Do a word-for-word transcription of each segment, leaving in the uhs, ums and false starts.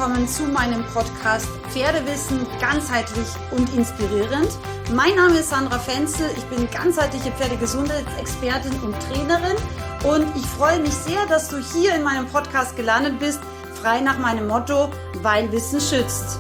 willkommen zu meinem Podcast Pferdewissen ganzheitlich und inspirierend. Mein Name ist Sandra Fenzel, ich bin ganzheitliche Pferdegesundheitsexpertin und Trainerin und ich freue mich sehr, dass du hier in meinem Podcast gelandet bist, frei nach meinem Motto, weil Wissen schützt.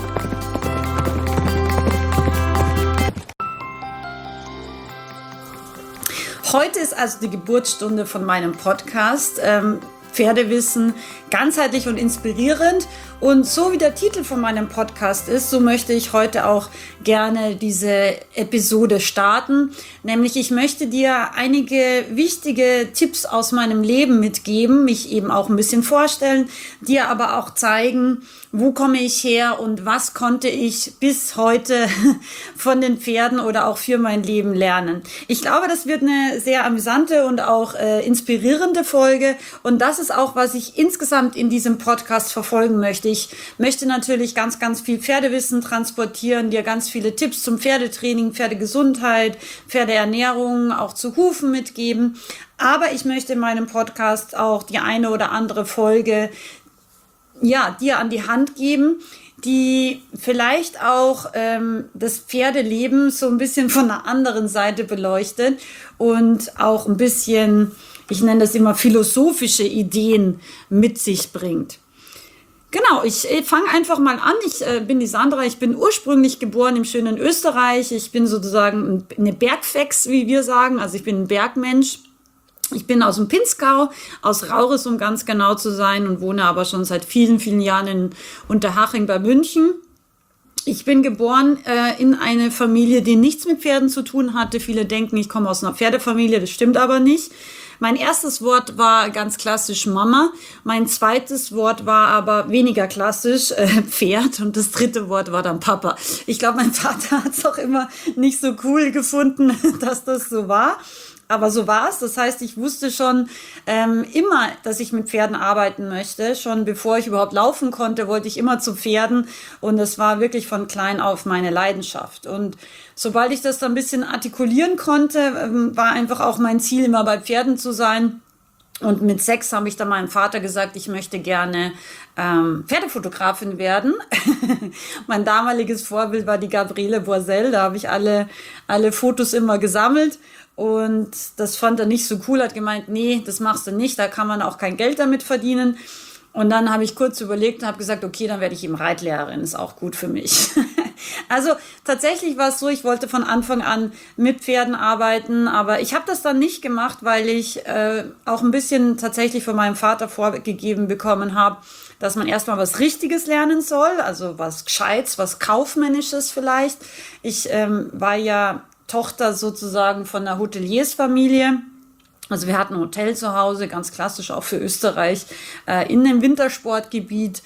Heute ist also die Geburtsstunde von meinem Podcast. Ähm, Pferdewissen, ganzheitlich und inspirierend. Und so wie der Titel von meinem Podcast ist, so möchte ich heute auch gerne diese Episode starten. Nämlich ich möchte dir einige wichtige Tipps aus meinem Leben mitgeben, mich eben auch ein bisschen vorstellen, dir aber auch zeigen, wo komme ich her und was konnte ich bis heute von den Pferden oder auch für mein Leben lernen. Ich glaube, das wird eine sehr amüsante und auch äh, inspirierende Folge und das ist auch, was ich insgesamt in diesem Podcast verfolgen möchte. Ich möchte natürlich ganz, ganz viel Pferdewissen transportieren, dir ganz viele Tipps zum Pferdetraining, Pferdegesundheit, Pferdeernährung, auch zu Hufen mitgeben. Aber ich möchte in meinem Podcast auch die eine oder andere Folge ja, dir an die Hand geben, die vielleicht auch ähm, das Pferdeleben so ein bisschen von einer anderen Seite beleuchtet und auch ein bisschen, ich nenne das immer philosophische Ideen mit sich bringt. Genau, ich äh, fange einfach mal an. Ich äh, bin die Sandra, ich bin ursprünglich geboren im schönen Österreich. Ich bin sozusagen eine Bergfex, wie wir sagen, also ich bin ein Bergmensch. Ich bin aus dem Pinzgau, aus Rauris, um ganz genau zu sein, und wohne aber schon seit vielen, vielen Jahren in Unterhaching bei München. Ich bin geboren äh, in eine Familie, die nichts mit Pferden zu tun hatte. Viele denken, ich komme aus einer Pferdefamilie, das stimmt aber nicht. Mein erstes Wort war ganz klassisch Mama. Mein zweites Wort war aber weniger klassisch, äh, Pferd. Und das dritte Wort war dann Papa. Ich glaube, mein Vater hat es auch immer nicht so cool gefunden, dass das so war. Aber so war es. Das heißt, ich wusste schon ähm, immer, dass ich mit Pferden arbeiten möchte. Schon bevor ich überhaupt laufen konnte, wollte ich immer zu Pferden. Und es war wirklich von klein auf meine Leidenschaft. Und sobald ich das dann ein bisschen artikulieren konnte, ähm, war einfach auch mein Ziel, immer bei Pferden zu sein. Und mit sechs habe ich dann meinem Vater gesagt, ich möchte gerne ähm, Pferdefotografin werden. Mein damaliges Vorbild war die Gabriele Boisel. Da habe ich alle, alle Fotos immer gesammelt. Und das fand er nicht so cool, hat gemeint, nee, das machst du nicht, da kann man auch kein Geld damit verdienen. Und dann habe ich kurz überlegt und habe gesagt, okay, dann werde ich eben Reitlehrerin, ist auch gut für mich. Also tatsächlich war es so, ich wollte von Anfang an mit Pferden arbeiten, aber ich habe das dann nicht gemacht, weil ich äh, auch ein bisschen tatsächlich von meinem Vater vorgegeben bekommen habe, dass man erstmal was Richtiges lernen soll, also was Gescheites, was Kaufmännisches vielleicht. Ich ähm, war ja Tochter sozusagen von einer Hoteliersfamilie. Also wir hatten ein Hotel zu Hause, ganz klassisch auch für Österreich, äh, in einem Wintersportgebiet.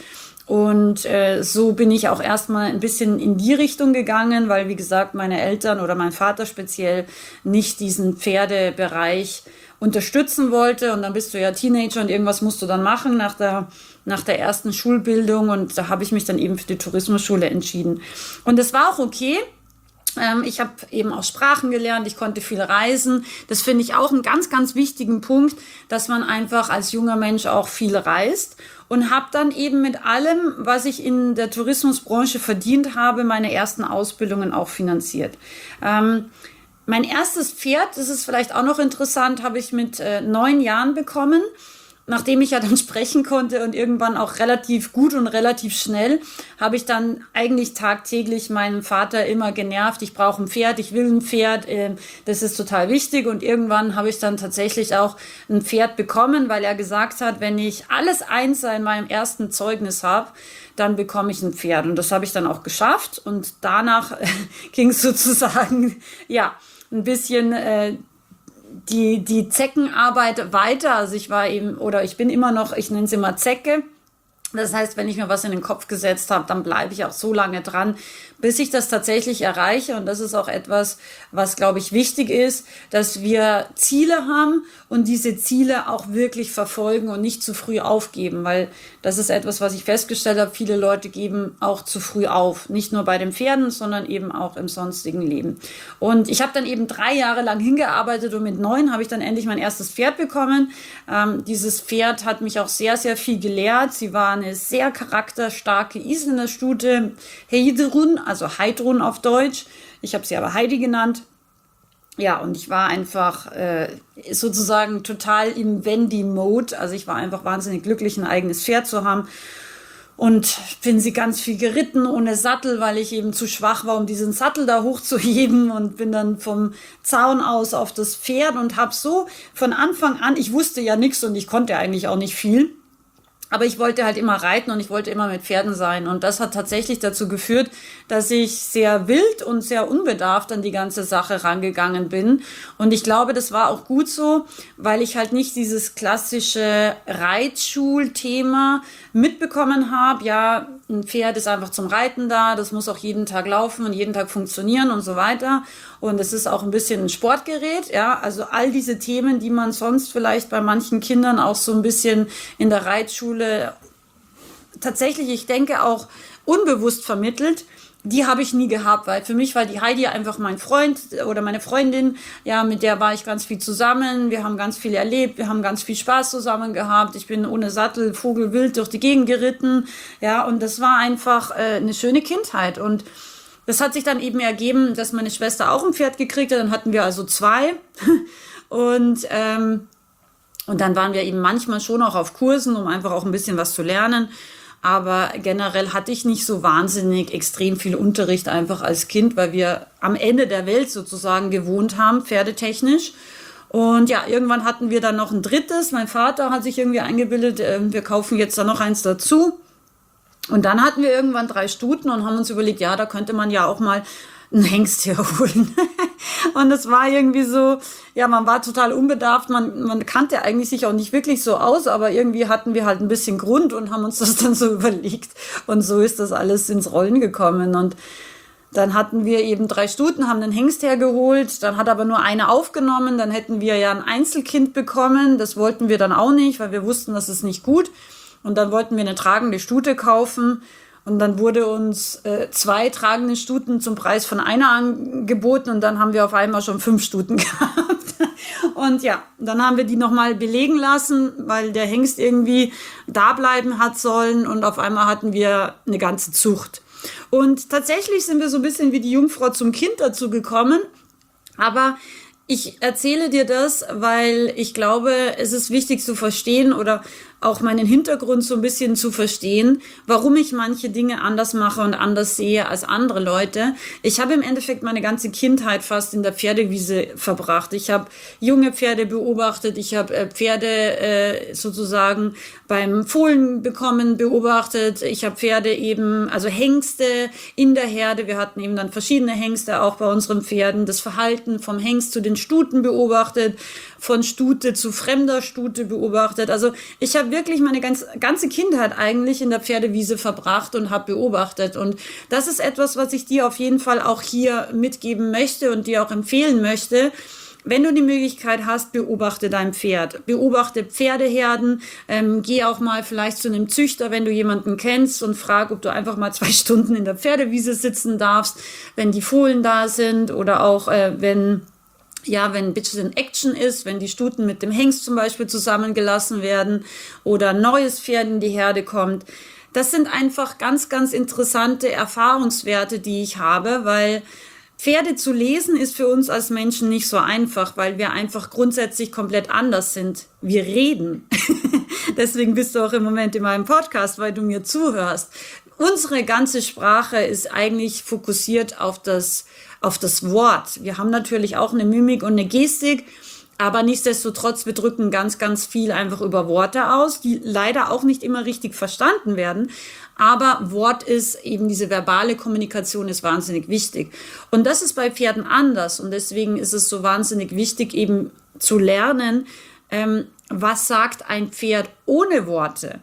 Und äh, so bin ich auch erstmal ein bisschen in die Richtung gegangen, weil, wie gesagt, meine Eltern oder mein Vater speziell nicht diesen Pferdebereich unterstützen wollte. Und dann bist du ja Teenager und irgendwas musst du dann machen nach der, nach der ersten Schulbildung. Und da habe ich mich dann eben für die Tourismusschule entschieden. Und das war auch okay. Ich habe eben auch Sprachen gelernt, ich konnte viel reisen. Das finde ich auch einen ganz, ganz wichtigen Punkt, dass man einfach als junger Mensch auch viel reist. Und habe dann eben mit allem, was ich in der Tourismusbranche verdient habe, meine ersten Ausbildungen auch finanziert. Ähm, mein erstes Pferd, das ist vielleicht auch noch interessant, habe ich mit äh, neun Jahren bekommen. Nachdem ich ja dann sprechen konnte und irgendwann auch relativ gut und relativ schnell, habe ich dann eigentlich tagtäglich meinen Vater immer genervt. Ich brauche ein Pferd, ich will ein Pferd, äh, das ist total wichtig. Und irgendwann habe ich dann tatsächlich auch ein Pferd bekommen, weil er gesagt hat, wenn ich alles Einser in meinem ersten Zeugnis habe, dann bekomme ich ein Pferd. Und das habe ich dann auch geschafft. Und danach äh, ging es sozusagen, ja, ein bisschen äh, die, die Zeckenarbeit weiter. Also ich war eben, oder ich bin immer noch, ich nenne es immer Zecke. Das heißt, wenn ich mir was in den Kopf gesetzt habe, dann bleibe ich auch so lange dran, bis ich das tatsächlich erreiche. Und das ist auch etwas, was, glaube ich, wichtig ist, dass wir Ziele haben und diese Ziele auch wirklich verfolgen und nicht zu früh aufgeben. Weil das ist etwas, was ich festgestellt habe, viele Leute geben auch zu früh auf. Nicht nur bei den Pferden, sondern eben auch im sonstigen Leben. Und ich habe dann eben drei Jahre lang hingearbeitet und mit neun habe ich dann endlich mein erstes Pferd bekommen. Ähm, dieses Pferd hat mich auch sehr, sehr viel gelehrt. Sie waren eine sehr charakterstarke Isländer Stute, Heidrun, also Heidrun auf Deutsch. Ich habe sie aber Heidi genannt. Ja, und ich war einfach äh, sozusagen total im Wendy-Mode. Also ich war einfach wahnsinnig glücklich, ein eigenes Pferd zu haben. Und bin sie ganz viel geritten ohne Sattel, weil ich eben zu schwach war, um diesen Sattel da hochzuheben, und bin dann vom Zaun aus auf das Pferd und habe so von Anfang an, ich wusste ja nichts und ich konnte eigentlich auch nicht viel, aber ich wollte halt immer reiten und ich wollte immer mit Pferden sein. Und das hat tatsächlich dazu geführt, dass ich sehr wild und sehr unbedarft an die ganze Sache rangegangen bin. Und ich glaube, das war auch gut so, weil ich halt nicht dieses klassische Reitschulthema mitbekommen habe. Ja, ein Pferd ist einfach zum Reiten da, das muss auch jeden Tag laufen und jeden Tag funktionieren und so weiter. Und es ist auch ein bisschen ein Sportgerät, ja, also all diese Themen, die man sonst vielleicht bei manchen Kindern auch so ein bisschen in der Reitschule tatsächlich, ich denke, auch unbewusst vermittelt, die habe ich nie gehabt, weil für mich war die Heidi einfach mein Freund oder meine Freundin, ja, mit der war ich ganz viel zusammen, wir haben ganz viel erlebt, wir haben ganz viel Spaß zusammen gehabt, ich bin ohne Sattel, vogelwild durch die Gegend geritten, ja, und das war einfach äh, eine schöne Kindheit. Und das hat sich dann eben ergeben, dass meine Schwester auch ein Pferd gekriegt hat, dann hatten wir also zwei und ähm, und dann waren wir eben manchmal schon auch auf Kursen, um einfach auch ein bisschen was zu lernen. Aber generell hatte ich nicht so wahnsinnig extrem viel Unterricht einfach als Kind, weil wir am Ende der Welt sozusagen gewohnt haben, pferdetechnisch. Und ja, irgendwann hatten wir dann noch ein drittes. Mein Vater hat sich irgendwie eingebildet, äh, wir kaufen jetzt da noch eins dazu. Und dann hatten wir irgendwann drei Stuten und haben uns überlegt, ja, da könnte man ja auch mal einen Hengst herholen. Und das war irgendwie so, ja, man war total unbedarft, man, man kannte eigentlich sich auch nicht wirklich so aus, aber irgendwie hatten wir halt ein bisschen Grund und haben uns das dann so überlegt. Und so ist das alles ins Rollen gekommen. Und dann hatten wir eben drei Stuten, haben einen Hengst hergeholt, dann hat aber nur eine aufgenommen, dann hätten wir ja ein Einzelkind bekommen, das wollten wir dann auch nicht, weil wir wussten, das ist nicht gut. Und dann wollten wir eine tragende Stute kaufen. Und dann wurde uns äh, zwei tragende Stuten zum Preis von einer angeboten und dann haben wir auf einmal schon fünf Stuten gehabt. Und ja, dann haben wir die nochmal belegen lassen, weil der Hengst irgendwie da bleiben hat sollen und auf einmal hatten wir eine ganze Zucht. Und tatsächlich sind wir so ein bisschen wie die Jungfrau zum Kind dazu gekommen, aber ich erzähle dir das, weil ich glaube, es ist wichtig zu verstehen oder auch meinen Hintergrund so ein bisschen zu verstehen, warum ich manche Dinge anders mache und anders sehe als andere Leute. Ich habe im Endeffekt meine ganze Kindheit fast in der Pferdewiese verbracht. Ich habe junge Pferde beobachtet, ich habe Pferde äh, sozusagen beim Fohlen bekommen beobachtet. Ich habe Pferde eben, also Hengste in der Herde. Wir hatten eben dann verschiedene Hengste auch bei unseren Pferden. Das Verhalten vom Hengst zu den Stuten beobachtet, von Stute zu fremder Stute beobachtet. Also ich habe wirklich meine ganz, ganze Kindheit eigentlich in der Pferdewiese verbracht und habe beobachtet. Und das ist etwas, was ich dir auf jeden Fall auch hier mitgeben möchte und dir auch empfehlen möchte. Wenn du die Möglichkeit hast, beobachte dein Pferd. Beobachte Pferdeherden. Ähm, geh auch mal vielleicht zu einem Züchter, wenn du jemanden kennst und frag, ob du einfach mal zwei Stunden in der Pferdewiese sitzen darfst, wenn die Fohlen da sind oder auch äh, wenn... Ja, wenn ein bisschen Action ist, wenn die Stuten mit dem Hengst zum Beispiel zusammengelassen werden oder ein neues Pferd in die Herde kommt. Das sind einfach ganz, ganz interessante Erfahrungswerte, die ich habe, weil Pferde zu lesen ist für uns als Menschen nicht so einfach, weil wir einfach grundsätzlich komplett anders sind. Wir reden. Deswegen bist du auch im Moment in meinem Podcast, weil du mir zuhörst. Unsere ganze Sprache ist eigentlich fokussiert auf das auf das Wort. Wir haben natürlich auch eine Mimik und eine Gestik, aber nichtsdestotrotz, wir drücken ganz, ganz viel einfach über Worte aus, die leider auch nicht immer richtig verstanden werden. Aber Wort ist eben, diese verbale Kommunikation ist wahnsinnig wichtig. Und das ist bei Pferden anders. Und deswegen ist es so wahnsinnig wichtig, eben zu lernen, ähm, was sagt ein Pferd ohne Worte.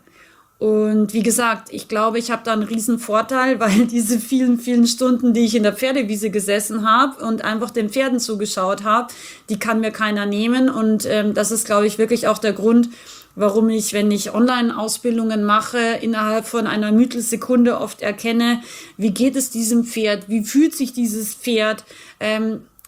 Und wie gesagt, ich glaube, ich habe da einen riesen Vorteil, weil diese vielen, vielen Stunden, die ich in der Pferdewiese gesessen habe und einfach den Pferden zugeschaut habe, die kann mir keiner nehmen. Und ähm, das ist, glaube ich, wirklich auch der Grund, warum ich, wenn ich Online-Ausbildungen mache, innerhalb von einer Müttelsekunde oft erkenne, wie geht es diesem Pferd, wie fühlt sich dieses Pferd. Ähm,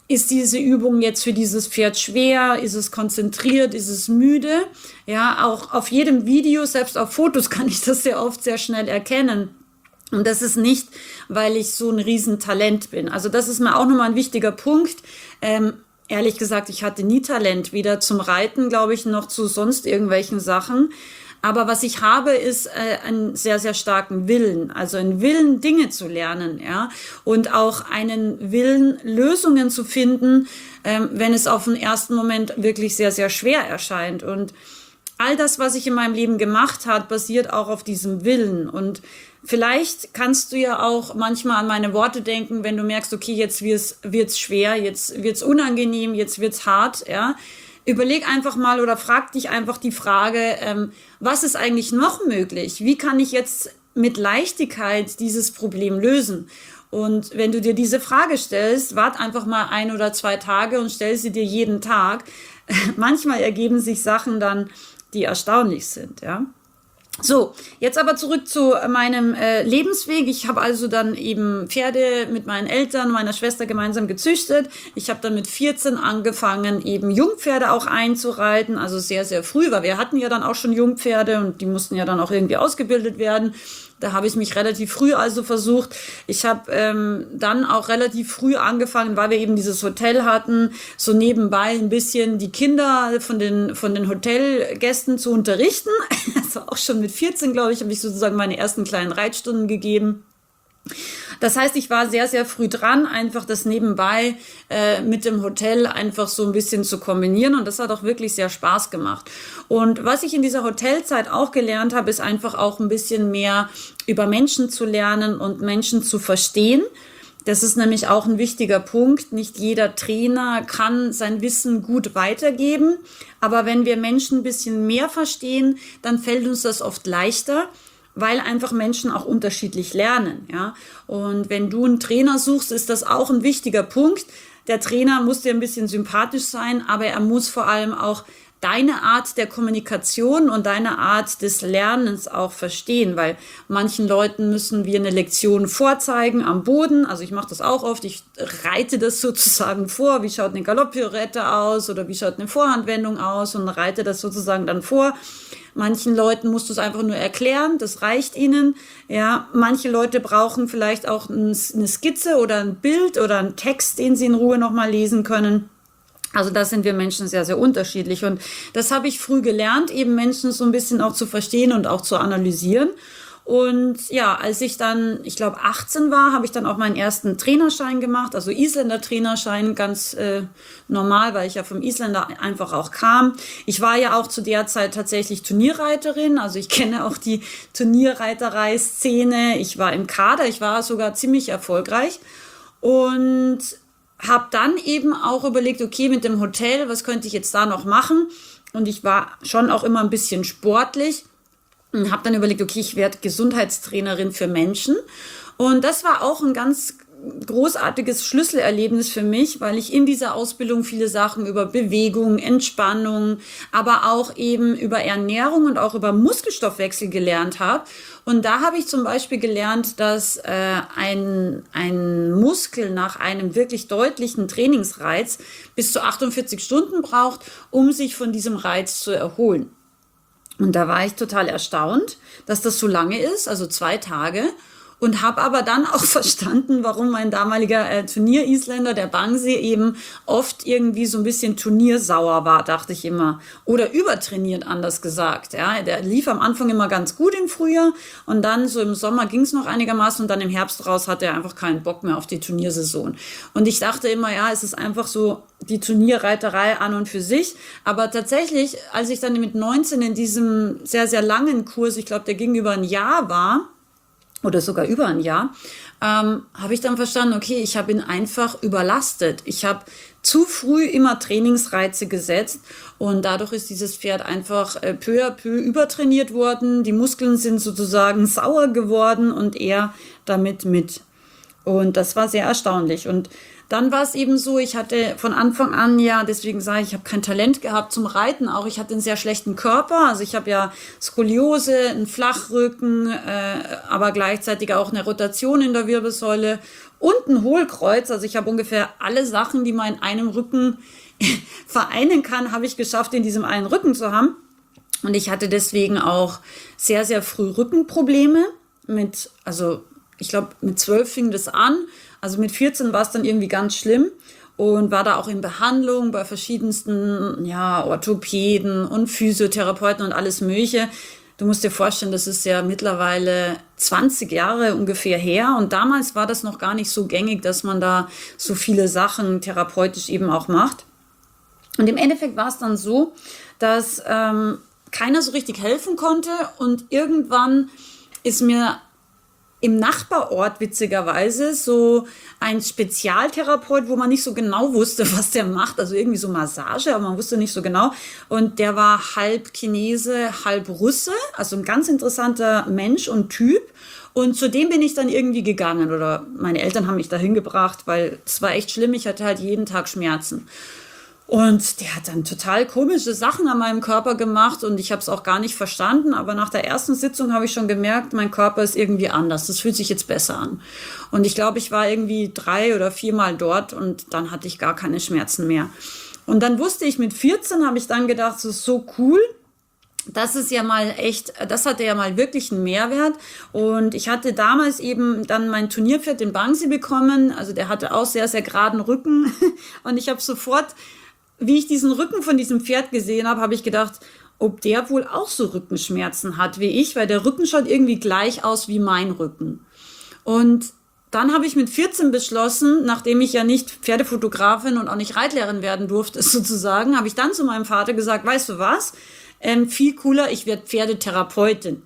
ist diese Übung jetzt für dieses Pferd schwer? Ist es konzentriert? Ist es müde? Ja, auch auf jedem Video, selbst auf Fotos kann ich das sehr oft sehr schnell erkennen. Und das ist nicht, weil ich so ein Riesentalent bin. Also das ist mir auch nochmal ein wichtiger Punkt. Ähm, ehrlich gesagt, ich hatte nie Talent, weder zum Reiten, glaube ich, noch zu sonst irgendwelchen Sachen. Aber was ich habe, ist äh, einen sehr, sehr starken Willen. Also einen Willen, Dinge zu lernen, ja. Und auch einen Willen, Lösungen zu finden, ähm, wenn es auf den ersten Moment wirklich sehr, sehr schwer erscheint. Und all das, was ich in meinem Leben gemacht habe, basiert auch auf diesem Willen. Und vielleicht kannst du ja auch manchmal an meine Worte denken, wenn du merkst, okay, jetzt wird's, wird's schwer, jetzt wird's unangenehm, jetzt wird's hart, ja. Überleg einfach mal oder frag dich einfach die Frage, ähm, was ist eigentlich noch möglich? Wie kann ich jetzt mit Leichtigkeit dieses Problem lösen? Und wenn du dir diese Frage stellst, wart einfach mal ein oder zwei Tage und stell sie dir jeden Tag. Manchmal ergeben sich Sachen dann, die erstaunlich sind, ja. So, jetzt aber zurück zu meinem äh, Lebensweg. Ich habe also dann eben Pferde mit meinen Eltern, meiner Schwester gemeinsam gezüchtet. Ich habe dann mit vierzehn angefangen, eben Jungpferde auch einzureiten, also sehr, sehr früh, weil wir hatten ja dann auch schon Jungpferde und die mussten ja dann auch irgendwie ausgebildet werden. Da habe ich mich relativ früh also versucht. Ich habe ähm, dann auch relativ früh angefangen, weil wir eben dieses Hotel hatten, so nebenbei ein bisschen die Kinder von den von den Hotelgästen zu unterrichten. Also auch schon mit vierzehn, glaube ich, habe ich sozusagen meine ersten kleinen Reitstunden gegeben. Das heißt, ich war sehr, sehr früh dran, einfach das nebenbei äh, mit dem Hotel einfach so ein bisschen zu kombinieren. Und das hat auch wirklich sehr Spaß gemacht. Und was ich in dieser Hotelzeit auch gelernt habe, ist einfach auch ein bisschen mehr über Menschen zu lernen und Menschen zu verstehen. Das ist nämlich auch ein wichtiger Punkt. Nicht jeder Trainer kann sein Wissen gut weitergeben. Aber wenn wir Menschen ein bisschen mehr verstehen, dann fällt uns das oft leichter, weil einfach Menschen auch unterschiedlich lernen, ja. Und wenn du einen Trainer suchst, ist das auch ein wichtiger Punkt. Der Trainer muss dir ein bisschen sympathisch sein, aber er muss vor allem auch deine Art der Kommunikation und deine Art des Lernens auch verstehen, weil manchen Leuten müssen wir eine Lektion vorzeigen am Boden. Also ich mache das auch oft, ich reite das sozusagen vor, wie schaut eine Galopppirouette aus oder wie schaut eine Vorhandwendung aus und reite das sozusagen dann vor. Manchen Leuten musst du es einfach nur erklären, das reicht ihnen. Ja, manche Leute brauchen vielleicht auch eine Skizze oder ein Bild oder einen Text, den sie in Ruhe nochmal lesen können. Also da sind wir Menschen sehr, sehr unterschiedlich. Und das habe ich früh gelernt, eben Menschen so ein bisschen auch zu verstehen und auch zu analysieren. Und ja, als ich dann, ich glaube, achtzehn war, habe ich dann auch meinen ersten Trainerschein gemacht, also Isländer-Trainerschein, ganz äh, normal, weil ich ja vom Isländer einfach auch kam. Ich war ja auch zu der Zeit tatsächlich Turnierreiterin, also ich kenne auch die Turnierreiterei-Szene. Ich war im Kader, ich war sogar ziemlich erfolgreich und habe dann eben auch überlegt, okay, mit dem Hotel, was könnte ich jetzt da noch machen? Und ich war schon auch immer ein bisschen sportlich und habe dann überlegt, okay, ich werde Gesundheitstrainerin für Menschen. Und das war auch ein ganz großartiges Schlüsselerlebnis für mich, weil ich in dieser Ausbildung viele Sachen über Bewegung, Entspannung, aber auch eben über Ernährung und auch über Muskelstoffwechsel gelernt habe. Und da habe ich zum Beispiel gelernt, dass äh, ein, ein Muskel nach einem wirklich deutlichen Trainingsreiz bis zu achtundvierzig Stunden braucht, um sich von diesem Reiz zu erholen. Und da war ich total erstaunt, dass das so lange ist, also zwei Tage. Und habe aber dann auch verstanden, warum mein damaliger äh, Turnier-Isländer, der Bangsee, eben oft irgendwie so ein bisschen turniersauer war, dachte ich immer. Oder übertrainiert, anders gesagt. Ja, der lief am Anfang immer ganz gut im Frühjahr und dann so im Sommer ging es noch einigermaßen und dann im Herbst raus hatte er einfach keinen Bock mehr auf die Turniersaison. Und ich dachte immer, ja, es ist einfach so die Turnierreiterei an und für sich. Aber tatsächlich, als ich dann mit neunzehn in diesem sehr, sehr langen Kurs, ich glaube, der ging über ein Jahr war, oder sogar über ein Jahr, ähm, habe ich dann verstanden, okay, ich habe ihn einfach überlastet. Ich habe zu früh immer Trainingsreize gesetzt und dadurch ist dieses Pferd einfach äh, peu à peu übertrainiert worden. Die Muskeln sind sozusagen sauer geworden und er damit mit. Und das war sehr erstaunlich. Und dann war es eben so, ich hatte von Anfang an, ja, deswegen sage ich, ich habe kein Talent gehabt zum Reiten auch. Ich hatte einen sehr schlechten Körper. Also ich habe ja Skoliose, einen Flachrücken, äh, aber gleichzeitig auch eine Rotation in der Wirbelsäule und ein Hohlkreuz. Also ich habe ungefähr alle Sachen, die man in einem Rücken vereinen kann, habe ich geschafft, in diesem einen Rücken zu haben. Und ich hatte deswegen auch sehr, sehr früh Rückenprobleme mit, also ich glaube, mit zwölf fing das an. Also mit vierzehn war es dann irgendwie ganz schlimm und war da auch in Behandlung bei verschiedensten, ja, Orthopäden und Physiotherapeuten und alles Mögliche. Du musst dir vorstellen, das ist ja mittlerweile zwanzig Jahre ungefähr her. Und damals war das noch gar nicht so gängig, dass man da so viele Sachen therapeutisch eben auch macht. Und im Endeffekt war es dann so, dass ähm, keiner so richtig helfen konnte. Und irgendwann ist mir im Nachbarort witzigerweise so ein Spezialtherapeut, wo man nicht so genau wusste, was der macht, also irgendwie so Massage, aber man wusste nicht so genau. Und der war halb Chinese, halb Russe, also ein ganz interessanter Mensch und Typ. Und zu dem bin ich dann irgendwie gegangen oder meine Eltern haben mich da hingebracht, weil es war echt schlimm, ich hatte halt jeden Tag Schmerzen. Und der hat dann total komische Sachen an meinem Körper gemacht und ich habe es auch gar nicht verstanden. Aber nach der ersten Sitzung habe ich schon gemerkt, mein Körper ist irgendwie anders. Das fühlt sich jetzt besser an. Und ich glaube, ich war irgendwie drei oder viermal dort und dann hatte ich gar keine Schmerzen mehr. Und dann wusste ich, mit vierzehn habe ich dann gedacht, das ist so cool. Das ist ja mal echt, das hatte ja mal wirklich einen Mehrwert. Und ich hatte damals eben dann mein Turnierpferd, den Bangsi, bekommen. Also der hatte auch sehr, sehr geraden Rücken. Und ich habe sofort, wie ich diesen Rücken von diesem Pferd gesehen habe, habe ich gedacht, ob der wohl auch so Rückenschmerzen hat wie ich, weil der Rücken schaut irgendwie gleich aus wie mein Rücken. Und dann habe ich mit vierzehn beschlossen, nachdem ich ja nicht Pferdefotografin und auch nicht Reitlehrerin werden durfte, sozusagen, habe ich dann zu meinem Vater gesagt, weißt du was, ähm, viel cooler, ich werde Pferdetherapeutin.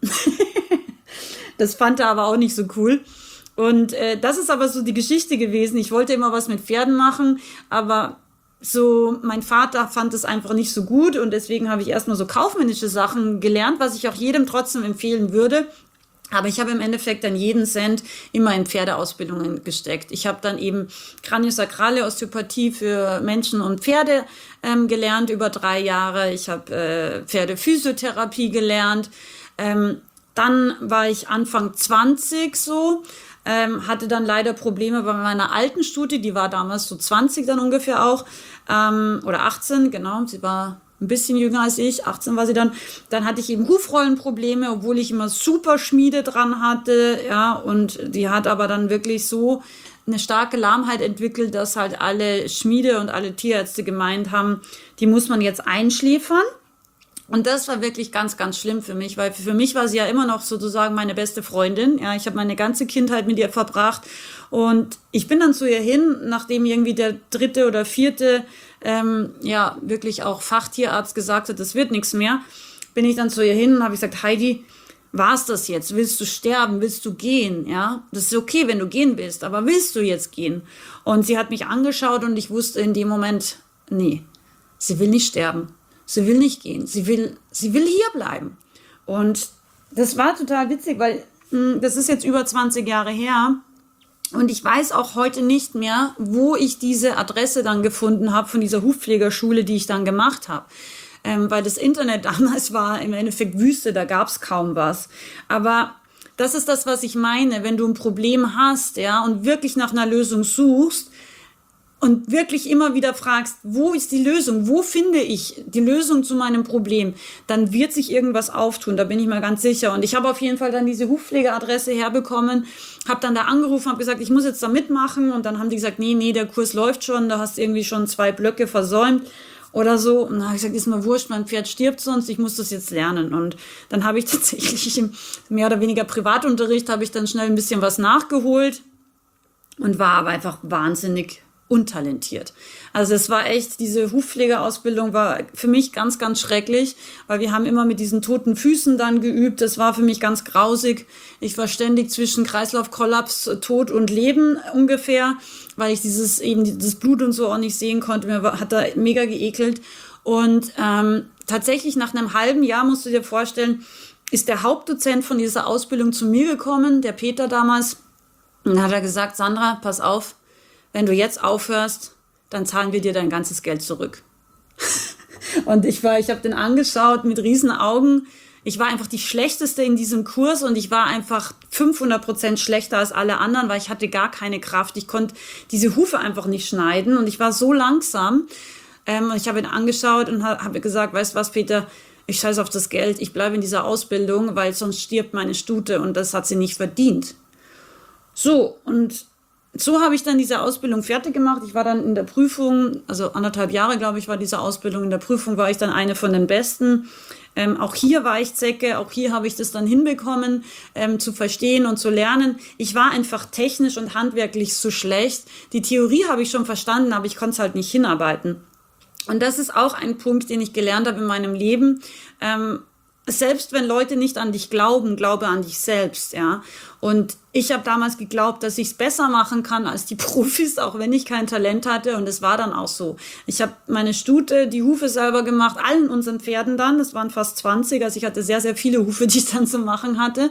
Das fand er aber auch nicht so cool. Und äh, das ist aber so die Geschichte gewesen. Ich wollte immer was mit Pferden machen, aber so, mein Vater fand es einfach nicht so gut und deswegen habe ich erstmal so kaufmännische Sachen gelernt, was ich auch jedem trotzdem empfehlen würde. Aber ich habe im Endeffekt dann jeden Cent immer in Pferdeausbildungen gesteckt. Ich habe dann eben Kraniosakrale Osteopathie für Menschen und Pferde ähm, gelernt über drei Jahre. Ich habe äh, Pferdephysiotherapie gelernt. Ähm, dann war ich Anfang zwanzig so. Ähm, hatte dann leider Probleme bei meiner alten Stute, die war damals so zwanzig dann ungefähr auch, ähm, oder achtzehn, genau, sie war ein bisschen jünger als ich, achtzehn war sie dann. Dann hatte ich eben Hufrollenprobleme, obwohl ich immer super Schmiede dran hatte, ja, und die hat aber dann wirklich so eine starke Lahmheit entwickelt, dass halt alle Schmiede und alle Tierärzte gemeint haben, die muss man jetzt einschläfern. Und das war wirklich ganz, ganz schlimm für mich, weil für mich war sie ja immer noch sozusagen meine beste Freundin. Ja, ich habe meine ganze Kindheit mit ihr verbracht und ich bin dann zu ihr hin, nachdem irgendwie der dritte oder vierte, ähm, ja, wirklich auch Fachtierarzt gesagt hat, das wird nichts mehr, bin ich dann zu ihr hin und habe gesagt, Heidi, war's das jetzt? Willst du sterben? Willst du gehen? Ja, das ist okay, wenn du gehen willst, aber willst du jetzt gehen? Und sie hat mich angeschaut und ich wusste in dem Moment, nee, sie will nicht sterben. Sie will nicht gehen, sie will, sie will hier bleiben. Und das war total witzig, weil mh, das ist jetzt über zwanzig Jahre her und ich weiß auch heute nicht mehr, wo ich diese Adresse dann gefunden habe von dieser Hufpflegerschule, die ich dann gemacht habe. Ähm, weil das Internet damals war im Endeffekt Wüste, da gab es kaum was. Aber das ist das, was ich meine, wenn du ein Problem hast, ja, und wirklich nach einer Lösung suchst, und wirklich immer wieder fragst, wo ist die Lösung? Wo finde ich die Lösung zu meinem Problem? Dann wird sich irgendwas auftun, da bin ich mal ganz sicher. Und ich habe auf jeden Fall dann diese Hufpflegeadresse herbekommen, habe dann da angerufen, habe gesagt, ich muss jetzt da mitmachen. Und dann haben die gesagt, nee, nee, der Kurs läuft schon, da hast du irgendwie schon zwei Blöcke versäumt oder so. Und dann habe ich gesagt, ist mir wurscht, mein Pferd stirbt sonst, ich muss das jetzt lernen. Und dann habe ich tatsächlich im mehr oder weniger Privatunterricht, habe ich dann schnell ein bisschen was nachgeholt und war aber einfach wahnsinnig untalentiert. Also es war echt, diese Hufpflegeausbildung war für mich ganz, ganz schrecklich, weil wir haben immer mit diesen toten Füßen dann geübt. Das war für mich ganz grausig. Ich war ständig zwischen Kreislaufkollaps, Tod und Leben ungefähr, weil ich dieses eben das Blut und so auch nicht sehen konnte. Mir war, hat da mega geekelt. Und ähm, tatsächlich nach einem halben Jahr, musst du dir vorstellen, ist der Hauptdozent von dieser Ausbildung zu mir gekommen, der Peter damals. Und dann hat er gesagt, Sandra, pass auf, wenn du jetzt aufhörst, dann zahlen wir dir dein ganzes Geld zurück. Und ich war, ich habe den angeschaut mit riesen Augen. Ich war einfach die Schlechteste in diesem Kurs und ich war einfach fünfhundert Prozent schlechter als alle anderen, weil ich hatte gar keine Kraft. Ich konnte diese Hufe einfach nicht schneiden und ich war so langsam. Ähm, ich habe ihn angeschaut und habe gesagt, weißt du was, Peter, ich scheiße auf das Geld, ich bleibe in dieser Ausbildung, weil sonst stirbt meine Stute und das hat sie nicht verdient. So, und so habe ich dann diese Ausbildung fertig gemacht. Ich war dann in der Prüfung, also anderthalb Jahre, glaube ich, war diese Ausbildung. In der Prüfung war ich dann eine von den Besten. Ähm, auch hier war ich Zecke, auch hier habe ich das dann hinbekommen, ähm, zu verstehen und zu lernen. Ich war einfach technisch und handwerklich so schlecht. Die Theorie habe ich schon verstanden, aber ich konnte es halt nicht hinarbeiten. Und das ist auch ein Punkt, den ich gelernt habe in meinem Leben. Ähm, selbst wenn Leute nicht an dich glauben, glaube an dich selbst, ja. Und ich habe damals geglaubt, dass ich es besser machen kann als die Profis, auch wenn ich kein Talent hatte. Und es war dann auch so. Ich habe meine Stute, die Hufe selber gemacht, allen unseren Pferden dann. Das waren fast zwanzig, also ich hatte sehr, sehr viele Hufe, die ich dann zu machen hatte.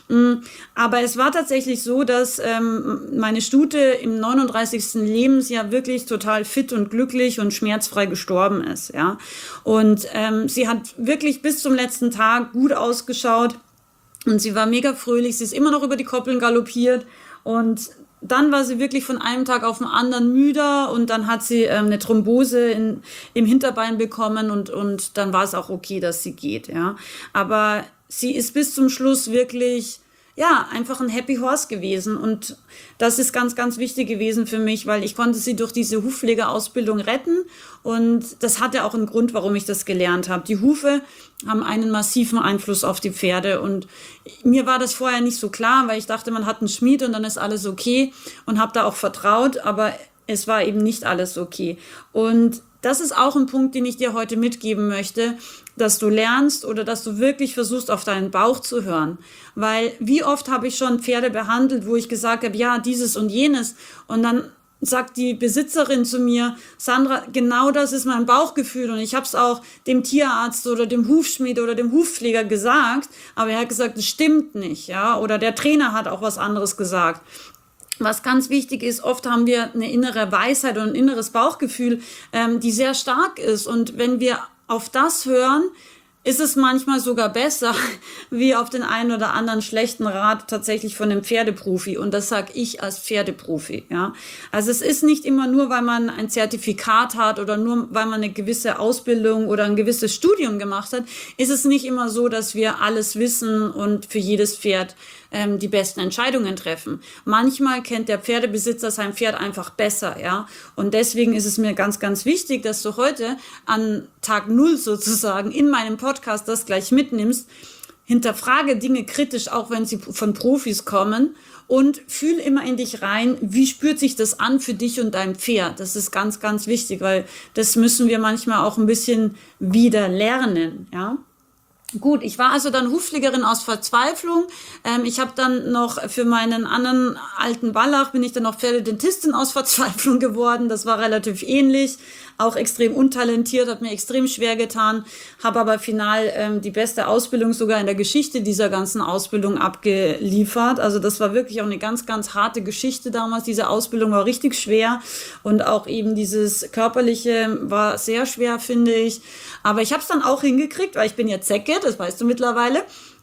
Aber es war tatsächlich so, dass ähm, meine Stute im neununddreißigsten Lebensjahr wirklich total fit und glücklich und schmerzfrei gestorben ist, ja. Und ähm, sie hat wirklich bis zum letzten Tag gut ausgeschaut. Und sie war mega fröhlich, sie ist immer noch über die Koppeln galoppiert und dann war sie wirklich von einem Tag auf den anderen müder und dann hat sie ähm, eine Thrombose in, im Hinterbein bekommen und, und dann war es auch okay, dass sie geht, ja. Aber sie ist bis zum Schluss wirklich, ja, einfach ein Happy Horse gewesen und das ist ganz, ganz wichtig gewesen für mich, weil ich konnte sie durch diese Hufpflegeausbildung retten und das hatte auch einen Grund, warum ich das gelernt habe. Die Hufe haben einen massiven Einfluss auf die Pferde und mir war das vorher nicht so klar, weil ich dachte, man hat einen Schmied und dann ist alles okay und habe da auch vertraut, aber es war eben nicht alles okay. Und das ist auch ein Punkt, den ich dir heute mitgeben möchte, dass du lernst oder dass du wirklich versuchst, auf deinen Bauch zu hören. Weil wie oft habe ich schon Pferde behandelt, wo ich gesagt habe, ja, dieses und jenes. Und dann sagt die Besitzerin zu mir, Sandra, genau das ist mein Bauchgefühl. Und ich habe es auch dem Tierarzt oder dem Hufschmied oder dem Hufpfleger gesagt. Aber er hat gesagt, das stimmt nicht, ja. Oder der Trainer hat auch was anderes gesagt. Was ganz wichtig ist, oft haben wir eine innere Weisheit und ein inneres Bauchgefühl, ähm, die sehr stark ist. Und wenn wir auf das hören, ist es manchmal sogar besser, wie auf den einen oder anderen schlechten Rat tatsächlich von einem Pferdeprofi. Und das sage ich als Pferdeprofi, ja. Also es ist nicht immer nur, weil man ein Zertifikat hat oder nur, weil man eine gewisse Ausbildung oder ein gewisses Studium gemacht hat, ist es nicht immer so, dass wir alles wissen und für jedes Pferd ähm, die besten Entscheidungen treffen. Manchmal kennt der Pferdebesitzer sein Pferd einfach besser, ja. Und deswegen ist es mir ganz, ganz wichtig, dass du heute an Tag Null sozusagen in meinem Podcast das gleich mitnimmst. Hinterfrage Dinge kritisch, auch wenn sie von Profis kommen und fühl immer in dich rein, wie spürt sich das an für dich und dein Pferd. Das ist ganz, ganz wichtig, weil das müssen wir manchmal auch ein bisschen wieder lernen, ja. Gut, ich war also dann Hufpflegerin aus Verzweiflung. Ähm, ich habe dann noch für meinen anderen alten Wallach, bin ich dann noch Pferdedentistin aus Verzweiflung geworden. Das war relativ ähnlich, auch extrem untalentiert, hat mir extrem schwer getan, habe aber final ähm, die beste Ausbildung sogar in der Geschichte dieser ganzen Ausbildung abgeliefert. Also das war wirklich auch eine ganz, ganz harte Geschichte damals. Diese Ausbildung war richtig schwer und auch eben dieses Körperliche war sehr schwer, finde ich. Aber ich habe es dann auch hingekriegt, weil ich bin ja Zecke, das weißt du mittlerweile.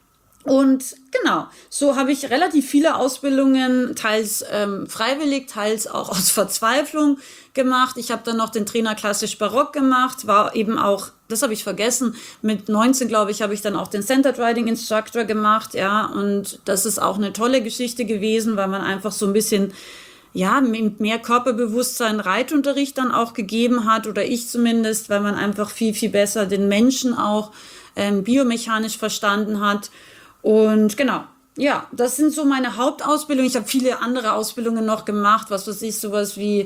Und genau, so habe ich relativ viele Ausbildungen, teils ähm, freiwillig, teils auch aus Verzweiflung gemacht. Ich habe dann noch den Trainer klassisch Barock gemacht, war eben auch, das habe ich vergessen, mit neunzehn, glaube ich, habe ich dann auch den Centered Riding Instructor gemacht, ja, und das ist auch eine tolle Geschichte gewesen, weil man einfach so ein bisschen, ja, mit mehr Körperbewusstsein Reitunterricht dann auch gegeben hat, oder ich zumindest, weil man einfach viel, viel besser den Menschen auch ähm, biomechanisch verstanden hat. Und genau, ja, das sind so meine Hauptausbildungen. Ich habe viele andere Ausbildungen noch gemacht, was weiß ich, sowas wie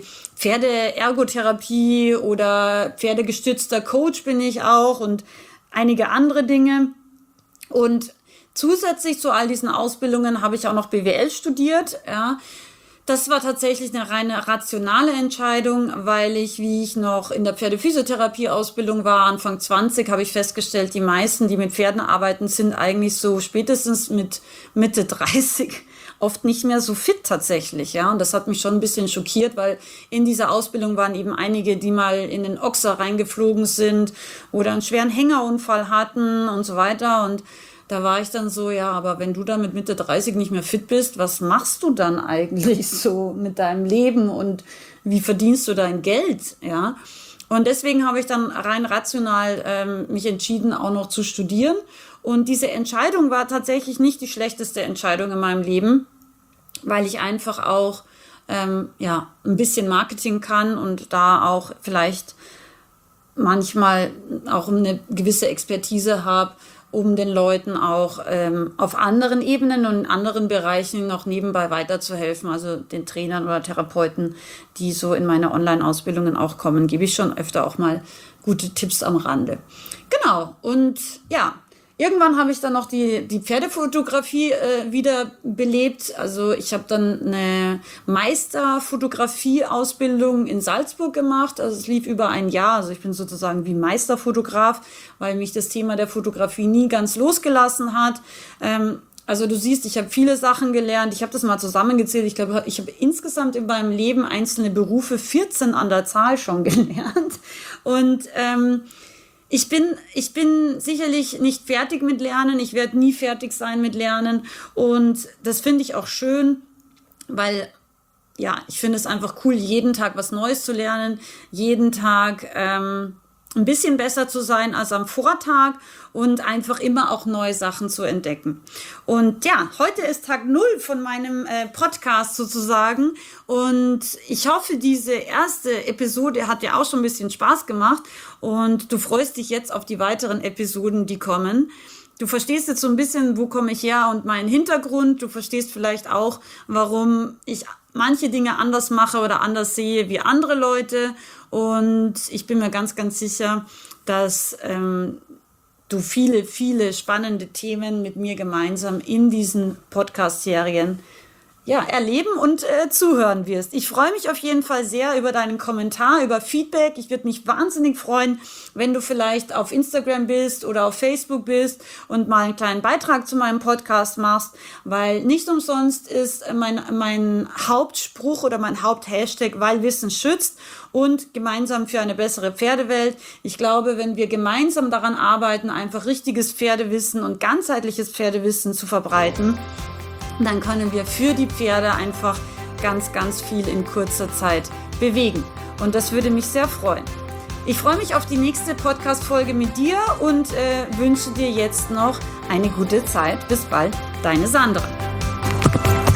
Pferdeergotherapie oder pferdegestützter Coach bin ich auch und einige andere Dinge. Und zusätzlich zu all diesen Ausbildungen habe ich auch noch B W L studiert, ja. Das war tatsächlich eine reine rationale Entscheidung, weil ich, wie ich noch in der Pferdephysiotherapie-Ausbildung war, Anfang zwanzig, habe ich festgestellt, die meisten, die mit Pferden arbeiten, sind eigentlich so spätestens mit Mitte dreißig oft nicht mehr so fit tatsächlich, ja. Und das hat mich schon ein bisschen schockiert, weil in dieser Ausbildung waren eben einige, die mal in den Ochser reingeflogen sind oder einen schweren Hängerunfall hatten und so weiter. Und da war ich dann so, ja, aber wenn du dann mit Mitte dreißig nicht mehr fit bist, was machst du dann eigentlich so mit deinem Leben und wie verdienst du dein Geld, ja? Und deswegen habe ich dann rein rational ähm, mich entschieden, auch noch zu studieren. Und diese Entscheidung war tatsächlich nicht die schlechteste Entscheidung in meinem Leben, weil ich einfach auch ähm, ja, ein bisschen Marketing kann und da auch vielleicht manchmal auch eine gewisse Expertise habe, um den Leuten auch ähm, auf anderen Ebenen und in anderen Bereichen noch nebenbei weiterzuhelfen. Also den Trainern oder Therapeuten, die so in meine Online-Ausbildungen auch kommen, gebe ich schon öfter auch mal gute Tipps am Rande. Genau, und ja, irgendwann habe ich dann noch die, die Pferdefotografie äh, wieder belebt. Also ich habe dann eine Meisterfotografie-Ausbildung in Salzburg gemacht. Also es lief über ein Jahr. Also ich bin sozusagen wie Meisterfotograf, weil mich das Thema der Fotografie nie ganz losgelassen hat. Ähm, also du siehst, ich habe viele Sachen gelernt. Ich habe das mal zusammengezählt. Ich glaube, ich habe insgesamt in meinem Leben einzelne Berufe, vierzehn an der Zahl schon gelernt. Und ähm, Ich bin, ich bin sicherlich nicht fertig mit Lernen. Ich werde nie fertig sein mit Lernen. Und das finde ich auch schön, weil, ja, ich finde es einfach cool, jeden Tag was Neues zu lernen, jeden Tag ähm, ein bisschen besser zu sein als am Vortag und einfach immer auch neue Sachen zu entdecken. Und ja, heute ist Tag null von meinem äh, Podcast sozusagen und ich hoffe, diese erste Episode hat dir auch schon ein bisschen Spaß gemacht und du freust dich jetzt auf die weiteren Episoden, die kommen. Du verstehst jetzt so ein bisschen, wo komme ich her und meinen Hintergrund. Du verstehst vielleicht auch, warum ich manche Dinge anders mache oder anders sehe wie andere Leute. Und ich bin mir ganz, ganz sicher, dass ähm, du viele, viele spannende Themen mit mir gemeinsam in diesen Podcast-Serien ja, erleben und äh, zuhören wirst. Ich freue mich auf jeden Fall sehr über deinen Kommentar, über Feedback. Ich würde mich wahnsinnig freuen, wenn du vielleicht auf Instagram bist oder auf Facebook bist und mal einen kleinen Beitrag zu meinem Podcast machst, weil nicht umsonst ist mein, mein Hauptspruch oder mein Haupthashtag, weil Wissen schützt und gemeinsam für eine bessere Pferdewelt. Ich glaube, wenn wir gemeinsam daran arbeiten, einfach richtiges Pferdewissen und ganzheitliches Pferdewissen zu verbreiten, dann können wir für die Pferde einfach ganz, ganz viel in kurzer Zeit bewegen. Und das würde mich sehr freuen. Ich freue mich auf die nächste Podcast-Folge mit dir und äh, wünsche dir jetzt noch eine gute Zeit. Bis bald, deine Sandra.